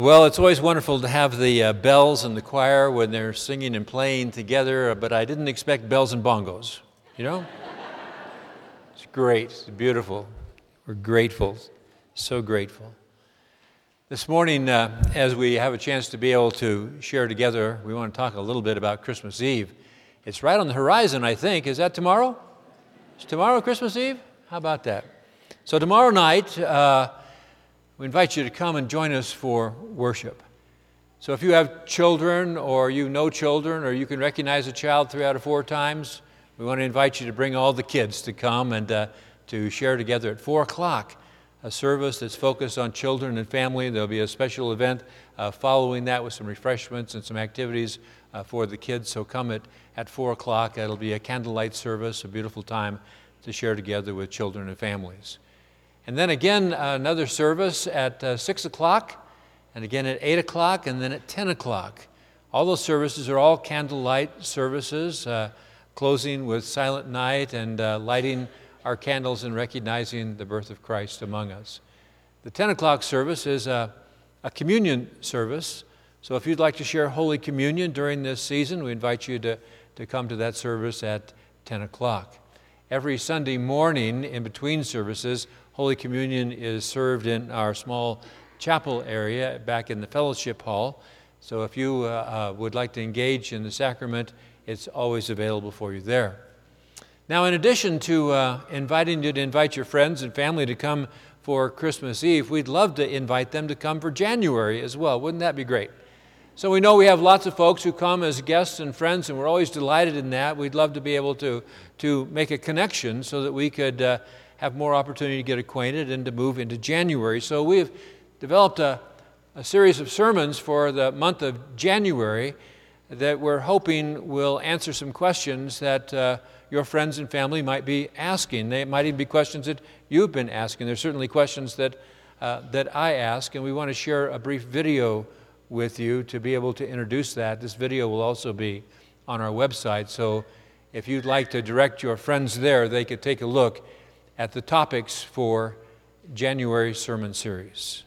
Well, it's always wonderful to have the bells and the choir when they're singing and playing together, but I didn't expect bells and bongos, you know? It's great. It's beautiful. We're grateful. So grateful. This morning, as we have a chance to be able to share together, we want to talk a little bit about Christmas Eve. It's right on the horizon, I think. Is that tomorrow? Is tomorrow Christmas Eve? How about that? So tomorrow night, we invite you to come and join us for worship. So if you have children or you know children or you can recognize a child 3 out of 4 times, we want to invite you to bring all the kids to come and to share together at 4 o'clock. A service that's focused on children and family. There'll be a special event following that with some refreshments and some activities for the kids. So come at 4 o'clock. It'll be a candlelight service, a beautiful time to share together with children and families. And then again, another service at 6 o'clock, and again at 8 o'clock, and then at 10 o'clock. All those services are all candlelight services, closing with Silent Night and lighting our candles and recognizing the birth of Christ among us. The 10 o'clock service is a communion service. So if you'd like to share Holy Communion during this season, we invite you to come to that service at 10 o'clock. Every Sunday morning in between services, Holy Communion is served in our small chapel area back in the fellowship hall. So if you would like to engage in the sacrament, it's always available for you there. Now, in addition to inviting you to invite your friends and family to come for Christmas Eve, we'd love to invite them to come for January as well. Wouldn't that be great? So we know we have lots of folks who come as guests and friends, and we're always delighted in that. We'd love to be able to make a connection so that we could have more opportunity to get acquainted and to move into January. So we've developed a series of sermons for the month of January that we're hoping will answer some questions that your friends and family might be asking. They might even be questions that you've been asking. There's certainly questions that I ask, and we want to share a brief video with you to be able to introduce that. This video will also be on our website, so if you'd like to direct your friends there, they could take a look at the topics for January sermon series.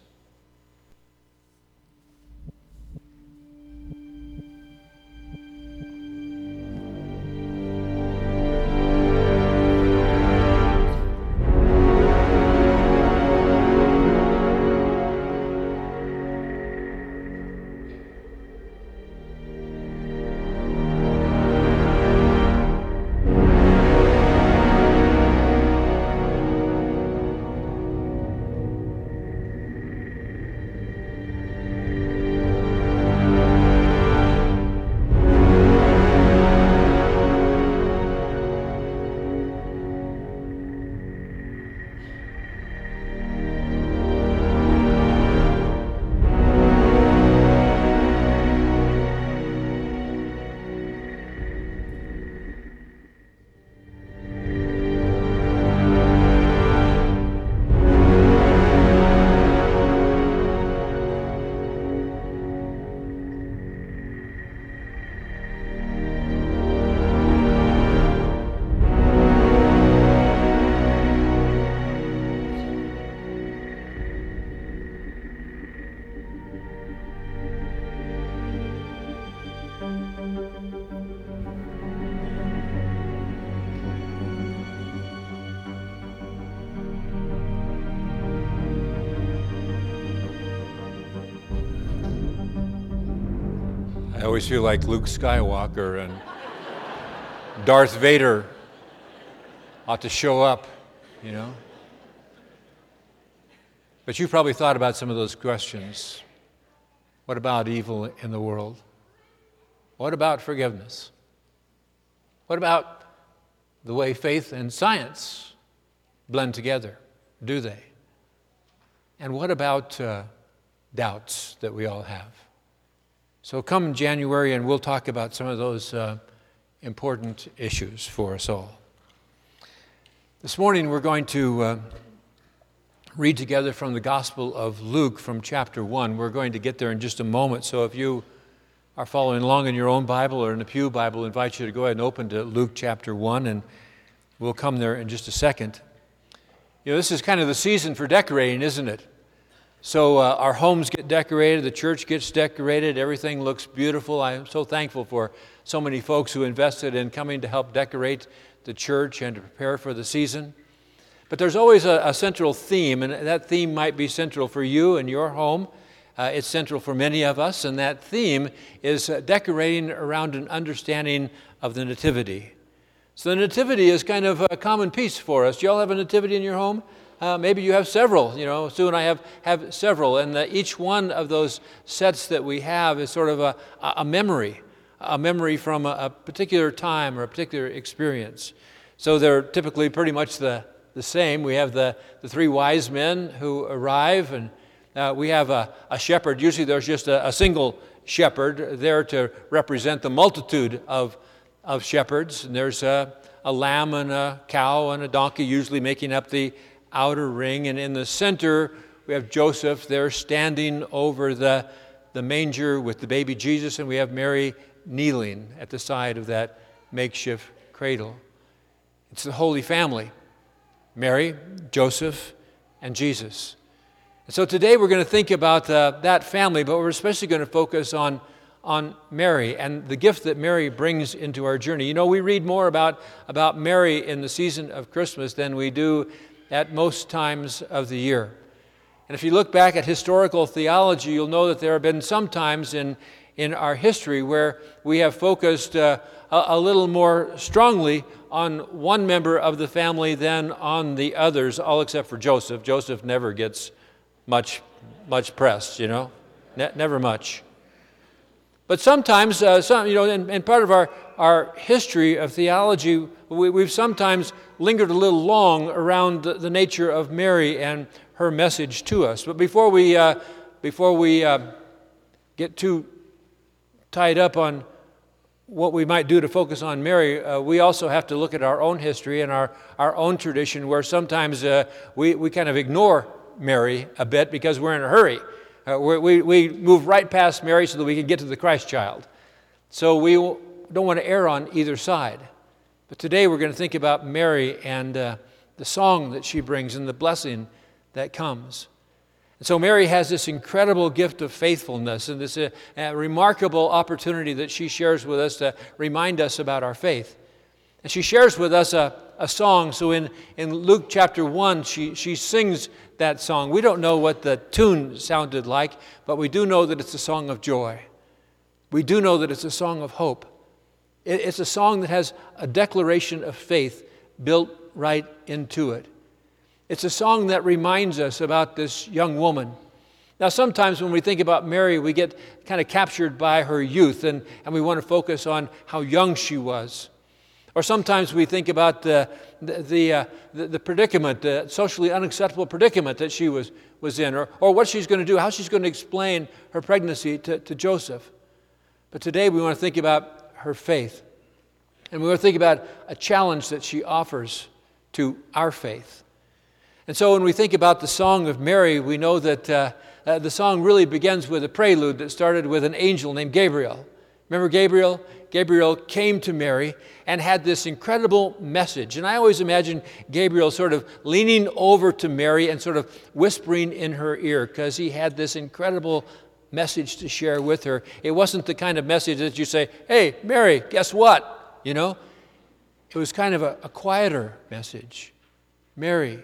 I always feel like Luke Skywalker and Darth Vader ought to show up, you know. But you've probably thought about some of those questions. What about evil in the world? What about forgiveness? What about the way faith and science blend together? Do they? And what about doubts that we all have? So come January and we'll talk about some of those important issues for us all. This morning we're going to read together from the Gospel of Luke from chapter 1. We're going to get there in just a moment, so if you are following along in your own Bible or in the Pew Bible, I invite you to go ahead and open to Luke chapter 1, and we'll come there in just a second. You know, this is kind of the season for decorating, isn't it? So our homes get decorated, the church gets decorated, everything looks beautiful. I'm so thankful for so many folks who invested in coming to help decorate the church and to prepare for the season. But there's always a central theme, and that theme might be central for you and your home. It's central for many of us, and that theme is decorating around an understanding of the Nativity. So the Nativity is kind of a common piece for us. Do you all have a Nativity in your home? Maybe you have several. Sue and I have several, and each one of those sets that we have is sort of a memory from a particular time or a particular experience. So they're typically pretty much the same. We have the three wise men who arrive, and we have a shepherd. Usually there's just a single shepherd there to represent the multitude of shepherds. And there's a lamb and a cow and a donkey usually making up the outer ring. And in the center, we have Joseph there standing over the manger with the baby Jesus, and we have Mary kneeling at the side of that makeshift cradle. It's the Holy Family, Mary, Joseph, and Jesus. And so today we're going to think about that family, but we're especially going to focus on Mary and the gift that Mary brings into our journey. We read more about Mary in the season of Christmas than we do at most times of the year. And if you look back at historical theology, you'll know that there have been some times in our history where we have focused a little more strongly on one member of the family than on the others, all except for Joseph. Joseph never gets much press, never much. But sometimes, in part of our history of theology, we've sometimes lingered a little long around the nature of Mary and her message to us. But before we get too tied up on what we might do to focus on Mary, we also have to look at our own history and our own tradition, where sometimes we kind of ignore Mary a bit because we're in a hurry. We move right past Mary so that we can get to the Christ child. So we don't want to err on either side. But today we're going to think about Mary and the song that she brings and the blessing that comes. And so Mary has this incredible gift of faithfulness and this remarkable opportunity that she shares with us to remind us about our faith. And she shares with us a song. So in Luke chapter 1, she sings that song. We don't know what the tune sounded like, but we do know that it's a song of joy. We do know that it's a song of hope. It's a song that has a declaration of faith built right into it. It's a song that reminds us about this young woman. Now, sometimes when we think about Mary, we get kind of captured by her youth, and we want to focus on how young she was. Or sometimes we think about the predicament, the socially unacceptable predicament that she was in, or what she's going to do, how she's going to explain her pregnancy to Joseph. But today we want to think about her faith. And we want to think about a challenge that she offers to our faith. And so when we think about the Song of Mary, we know that the song really begins with a prelude that started with an angel named Gabriel. Remember Gabriel? Gabriel came to Mary and had this incredible message. And I always imagine Gabriel sort of leaning over to Mary and sort of whispering in her ear because he had this incredible message to share with her. It wasn't the kind of message that you say, "Hey, Mary, guess what?" It was kind of a quieter message. Mary,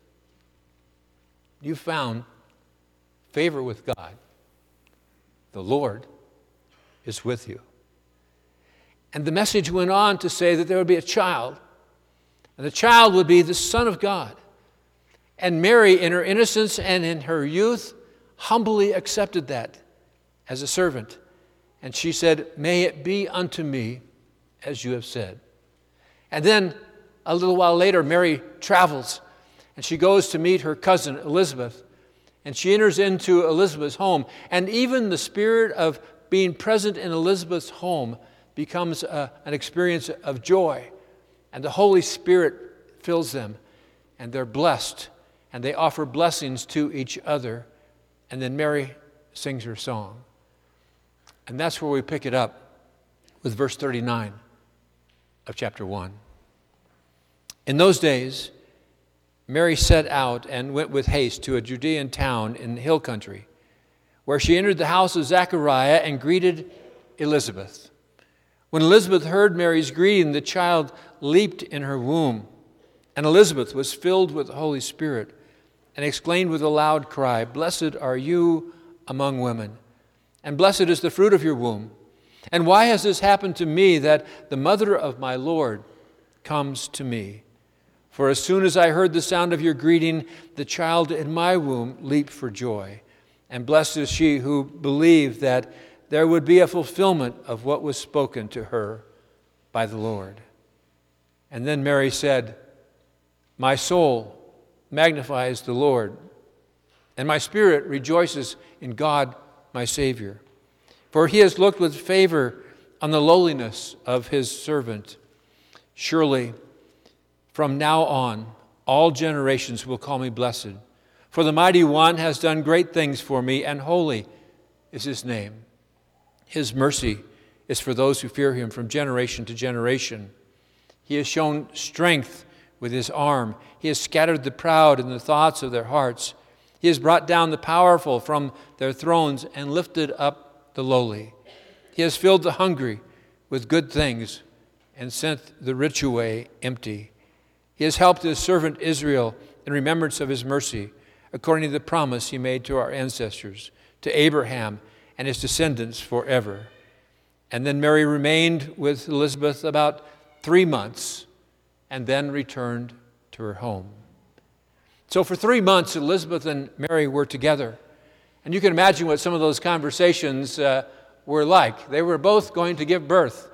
you found favor with God. The Lord is with you. And the message went on to say that there would be a child, and the child would be the Son of God. And Mary, in her innocence and in her youth, humbly accepted that as a servant. And she said, "May it be unto me as you have said." And then a little while later, Mary travels, and she goes to meet her cousin Elizabeth. And she enters into Elizabeth's home. And even the spirit of being present in Elizabeth's home becomes an experience of joy. And the Holy Spirit fills them. And they're blessed. And they offer blessings to each other. And then Mary sings her song. And that's where we pick it up with verse 39 of chapter 1. In those days, Mary set out and went with haste to a Judean town in the hill country, where she entered the house of Zechariah and greeted Elizabeth. When Elizabeth heard Mary's greeting, the child leaped in her womb, and Elizabeth was filled with the Holy Spirit and exclaimed with a loud cry, "Blessed are you among women, and blessed is the fruit of your womb. And why has this happened to me, that the mother of my Lord comes to me? For as soon as I heard the sound of your greeting, the child in my womb leaped for joy. And blessed is she who believed that there would be a fulfillment of what was spoken to her by the Lord." And then Mary said, "My soul magnifies the Lord, and my spirit rejoices in God my Savior. For he has looked with favor on the lowliness of his servant. Surely from now on all generations will call me blessed. For the Mighty One has done great things for me, and holy is his name. His mercy is for those who fear him from generation to generation. He has shown strength with his arm. He has scattered the proud in the thoughts of their hearts. He has brought down the powerful from their thrones and lifted up the lowly. He has filled the hungry with good things and sent the rich away empty. He has helped his servant Israel in remembrance of his mercy, according to the promise he made to our ancestors, to Abraham and his descendants forever." And then Mary remained with Elizabeth about 3 months and then returned to her home. So for 3 months, Elizabeth and Mary were together. And you can imagine what some of those conversations were like. They were both going to give birth.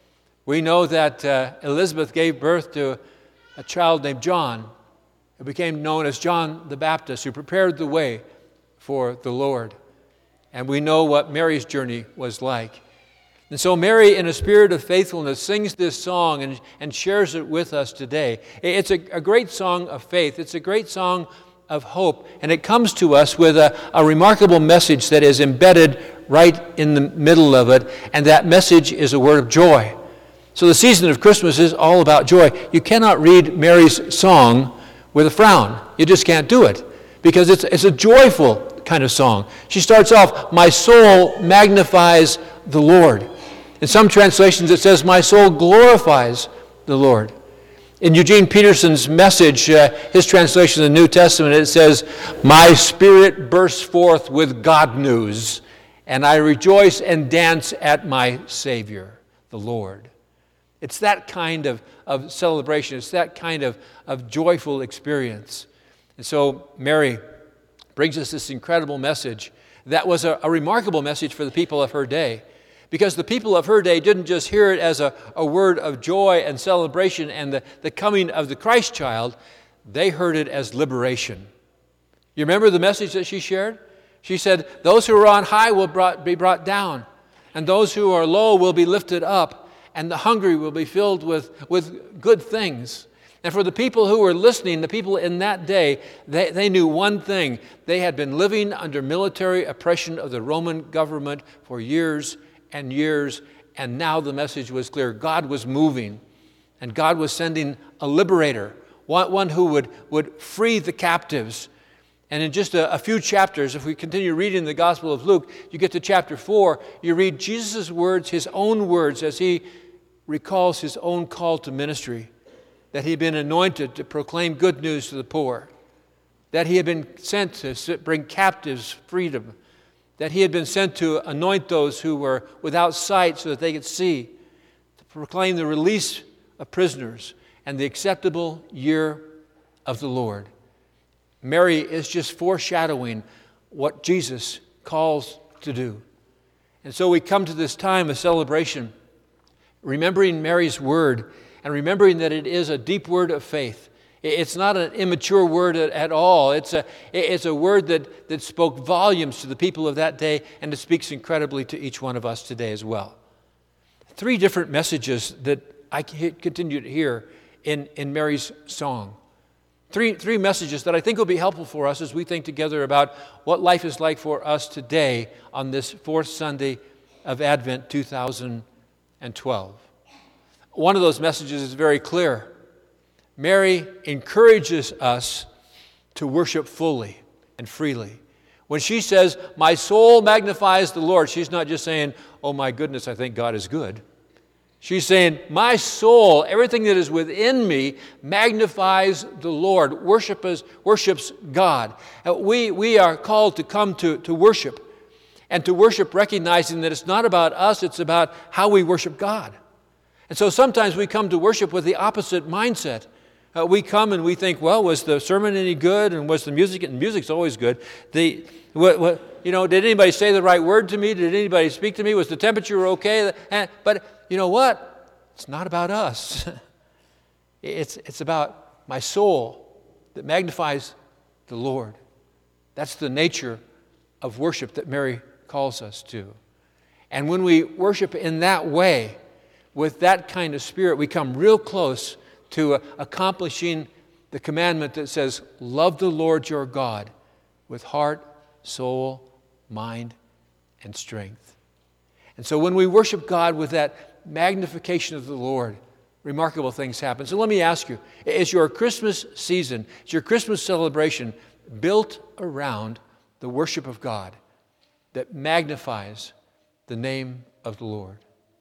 We know that Elizabeth gave birth to a child named John, who became known as John the Baptist, who prepared the way for the Lord. And we know what Mary's journey was like. And so Mary, in a spirit of faithfulness, sings this song and shares it with us today. It's a great song of faith. It's a great song of hope. And it comes to us with a remarkable message that is embedded right in the middle of it. And that message is a word of joy. So the season of Christmas is all about joy. You cannot read Mary's song with a frown. You just can't do it, because it's a joyful kind of song. She starts off, "My soul magnifies the Lord." In some translations it says, "My soul glorifies the Lord." In Eugene Peterson's message, his translation of the New Testament, it says, "My spirit bursts forth with God news, and I rejoice and dance at my Savior, the Lord." It's that kind of celebration. It's that kind of joyful experience. And so Mary brings us this incredible message that was a remarkable message for the people of her day, because the people of her day didn't just hear it as a word of joy and celebration and the coming of the Christ child. They heard it as liberation. You remember the message that she shared? She said, "Those who are on high will be brought down, and those who are low will be lifted up, and the hungry will be filled with good things." And for the people who were listening, the people in that day, they knew one thing. They had been living under military oppression of the Roman government for years and years, and now the message was clear. God was moving, and God was sending a liberator, one who would free the captives. And in just a few chapters, if we continue reading the Gospel of Luke, you get to chapter 4, you read Jesus' words, his own words, as he recalls his own call to ministry, that he had been anointed to proclaim good news to the poor, that he had been sent to bring captives freedom, that he had been sent to anoint those who were without sight so that they could see, to proclaim the release of prisoners and the acceptable year of the Lord. Mary is just foreshadowing what Jesus calls to do. And so we come to this time of celebration, remembering Mary's word and remembering that it is a deep word of faith. It's not an immature word at all. It's a word that spoke volumes to the people of that day, and it speaks incredibly to each one of us today as well. 3 different messages that I continue to hear in Mary's song. Three messages that I think will be helpful for us as we think together about what life is like for us today on this 4th Sunday of Advent 2012. One of those messages is very clear. Mary encourages us to worship fully and freely. When she says, "My soul magnifies the Lord," she's not just saying, "Oh my goodness, I think God is good." She's saying, "My soul, everything that is within me, magnifies the Lord, worships God." We are called to come to worship, and to worship recognizing that it's not about us, it's about how we worship God. And so sometimes we come to worship with the opposite mindset. We come and we think, well, was the sermon any good? And was the music? And music's always good. Did anybody say the right word to me? Did anybody speak to me? Was the temperature okay? But you know what? It's not about us. It's about my soul that magnifies the Lord. That's the nature of worship that Mary calls us to. And when we worship in that way, with that kind of spirit, we come real close to accomplishing the commandment that says, love the Lord your God with heart, soul, mind, and strength. And so when we worship God with that magnification of the Lord, remarkable things happen. So let me ask you, is your Christmas season, is your Christmas celebration built around the worship of God that magnifies the name of the Lord?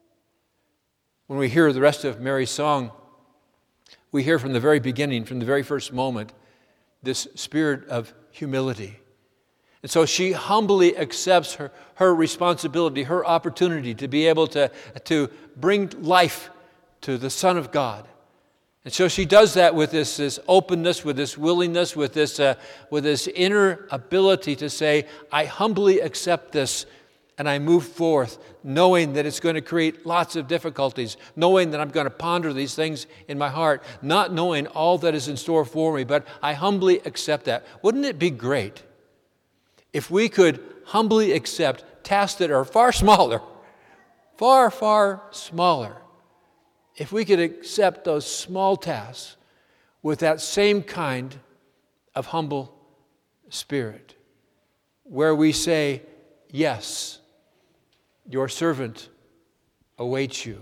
When we hear the rest of Mary's song, we hear from the very beginning, from the very first moment, this spirit of humility. And so she humbly accepts her responsibility, her opportunity to be able to bring life to the Son of God. And so she does that with this openness, with this willingness, with this inner ability to say, I humbly accept this, and I move forth, knowing that it's going to create lots of difficulties, knowing that I'm going to ponder these things in my heart, not knowing all that is in store for me, but I humbly accept that. Wouldn't it be great if we could humbly accept tasks that are far smaller, far, far smaller? If we could accept those small tasks with that same kind of humble spirit, where we say, yes, your servant awaits you.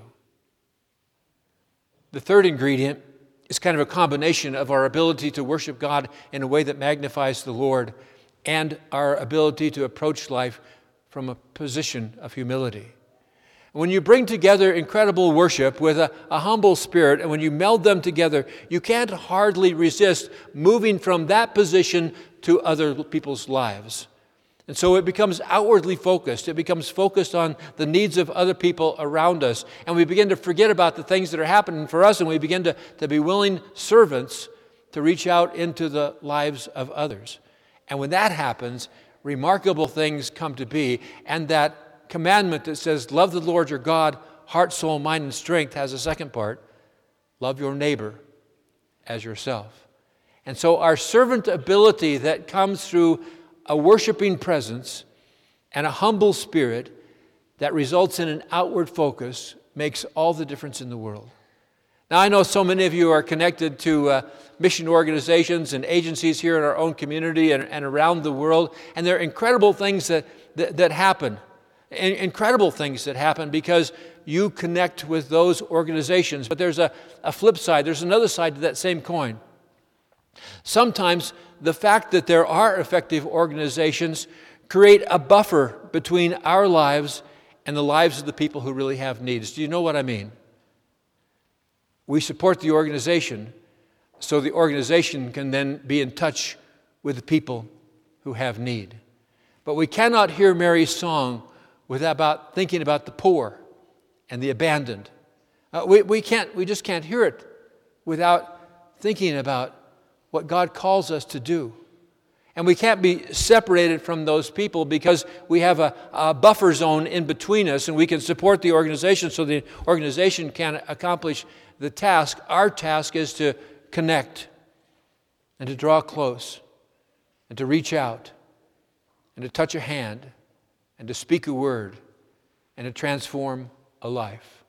The third ingredient is kind of a combination of our ability to worship God in a way that magnifies the Lord and our ability to approach life from a position of humility. When you bring together incredible worship with a humble spirit, and when you meld them together, you can't hardly resist moving from that position to other people's lives. And so it becomes outwardly focused. It becomes focused on the needs of other people around us. And we begin to forget about the things that are happening for us, and we begin to be willing servants to reach out into the lives of others. And when that happens, remarkable things come to be. And that commandment that says, love the Lord your God, heart, soul, mind, and strength, has a second part. Love your neighbor as yourself. And so our servant ability that comes through a worshiping presence and a humble spirit that results in an outward focus makes all the difference in the world. Now, I know so many of you are connected to mission organizations and agencies here in our own community and around the world, and there are incredible things that happen. Incredible things that happen because you connect with those organizations. But there's a flip side. There's another side to that same coin. Sometimes the fact that there are effective organizations create a buffer between our lives and the lives of the people who really have needs. Do you know what I mean? We support the organization so the organization can then be in touch with the people who have need. But we cannot hear Mary's song without thinking about the poor and the abandoned. We just can't hear it without thinking about what God calls us to do. And we can't be separated from those people because we have a buffer zone in between us, and we can support the organization so the organization can accomplish the task. Our task is to connect and to draw close and to reach out and to touch a hand and to speak a word and to transform a life.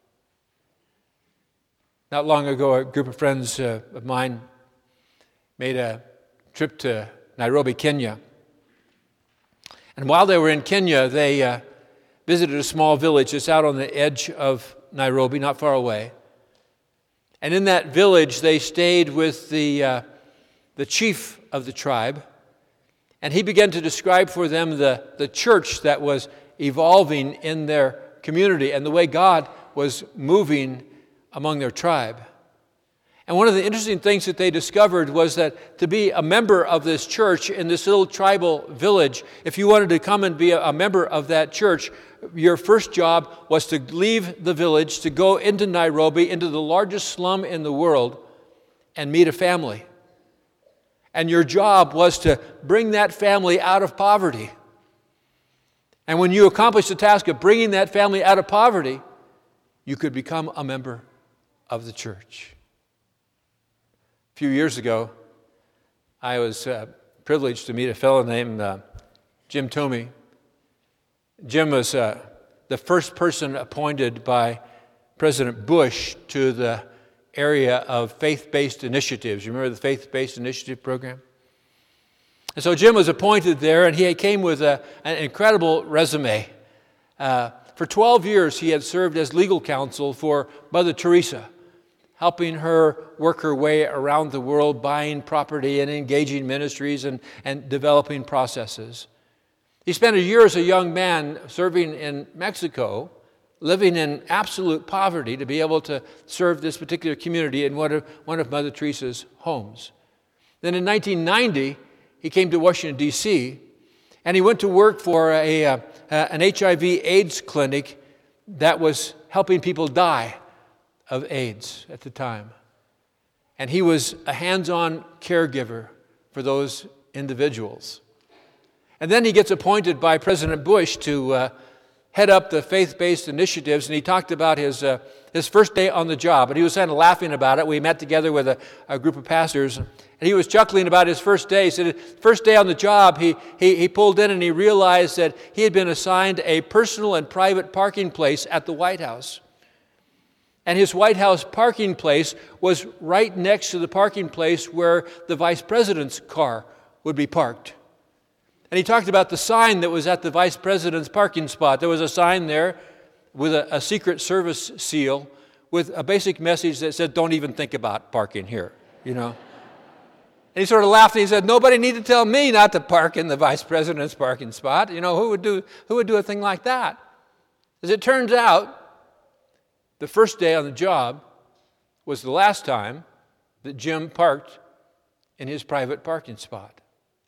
Not long ago, a group of friends of mine made a trip to Nairobi, Kenya. And while they were in Kenya, they visited a small village that's out on the edge of Nairobi, not far away. And in that village, they stayed with the chief of the tribe, and he began to describe for them the church that was evolving in their community and the way God was moving among their tribe. And one of the interesting things that they discovered was that to be a member of this church in this little tribal village, if you wanted to come and be a member of that church, your first job was to leave the village, to go into Nairobi, into the largest slum in the world, and meet a family. And your job was to bring that family out of poverty. And when you accomplished the task of bringing that family out of poverty, you could become a member of the church. A few years ago, I was privileged to meet a fellow named Jim Thome. Jim was the first person appointed by President Bush to the area of faith-based initiatives. You remember the faith-based initiative program? And so Jim was appointed there, and he came with an incredible resume. For 12 years, he had served as legal counsel for Mother Teresa, helping her work her way around the world, buying property and engaging ministries and developing processes. He spent a year as a young man serving in Mexico, living in absolute poverty to be able to serve this particular community in one of Mother Teresa's homes. Then in 1990, he came to Washington, D.C., and he went to work for an HIV/AIDS clinic that was helping people die of AIDS at the time. And he was a hands-on caregiver for those individuals. And then he gets appointed by President Bush to head up the faith-based initiatives, and he talked about his first day on the job, and he was kind of laughing about it. We met together with a group of pastors, and he was chuckling about his first day. He said, first day on the job, he pulled in and he realized that he had been assigned a personal and private parking place at the White House. And his White House parking place was right next to the parking place where the vice president's car would be parked. And he talked about the sign that was at the vice president's parking spot. There was a sign there with a Secret Service seal with a basic message that said, "Don't even think about parking here," you know. And he sort of laughed and he said, "Nobody need to tell me not to park in the vice president's parking spot. You know, who would do a thing like that?" As it turns out, the first day on the job was the last time that Jim parked in his private parking spot.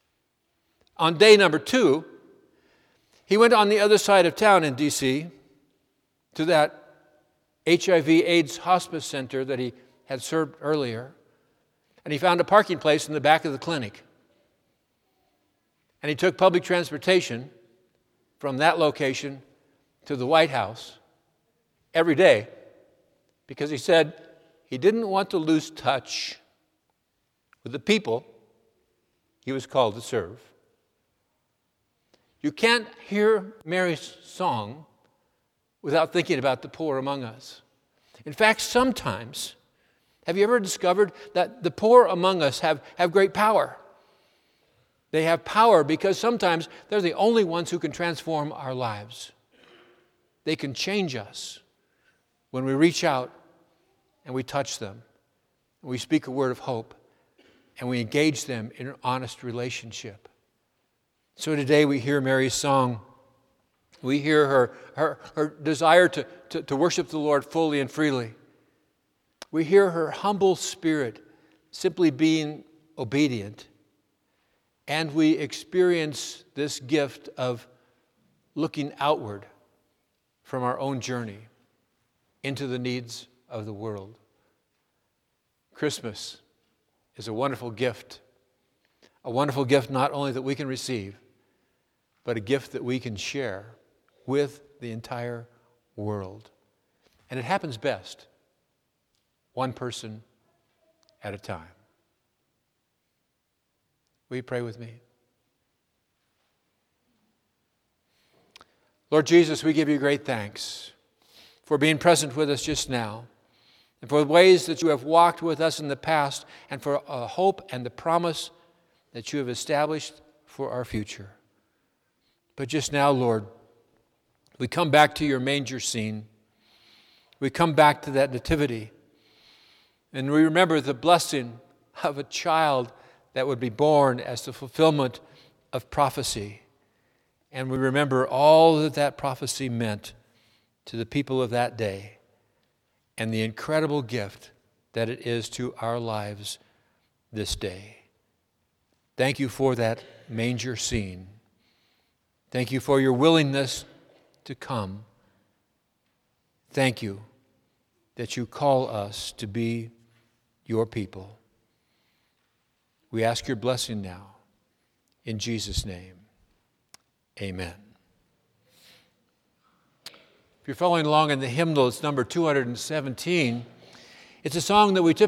On day number 2, he went on the other side of town in D.C. to that HIV/AIDS hospice center that he had served earlier, and he found a parking place in the back of the clinic. And he took public transportation from that location to the White House every day because he said he didn't want to lose touch with the people he was called to serve. You can't hear Mary's song without thinking about the poor among us. In fact, sometimes, have you ever discovered that the poor among us have great power? They have power because sometimes they're the only ones who can transform our lives. They can change us when we reach out and we touch them, we speak a word of hope, and we engage them in an honest relationship. So today we hear Mary's song. We hear her desire to worship the Lord fully and freely. We hear her humble spirit simply being obedient. And we experience this gift of looking outward from our own journey into the needs of the world. Christmas is a wonderful gift not only that we can receive, but a gift that we can share with the entire world. And it happens best one person at a time. Will you pray with me? Lord Jesus, we give you great thanks for being present with us just now, and for the ways that you have walked with us in the past, and for a hope and the promise that you have established for our future. But just now, Lord, we come back to your manger scene. We come back to that nativity. And we remember the blessing of a child that would be born as the fulfillment of prophecy. And we remember all that that prophecy meant to the people of that day and the incredible gift that it is to our lives this day. Thank you for that manger scene. Thank you for your willingness to come. Thank you that you call us to be your people. We ask your blessing now. In Jesus' name, amen. If you're following along in the hymnal, it's number 217. It's a song that we typically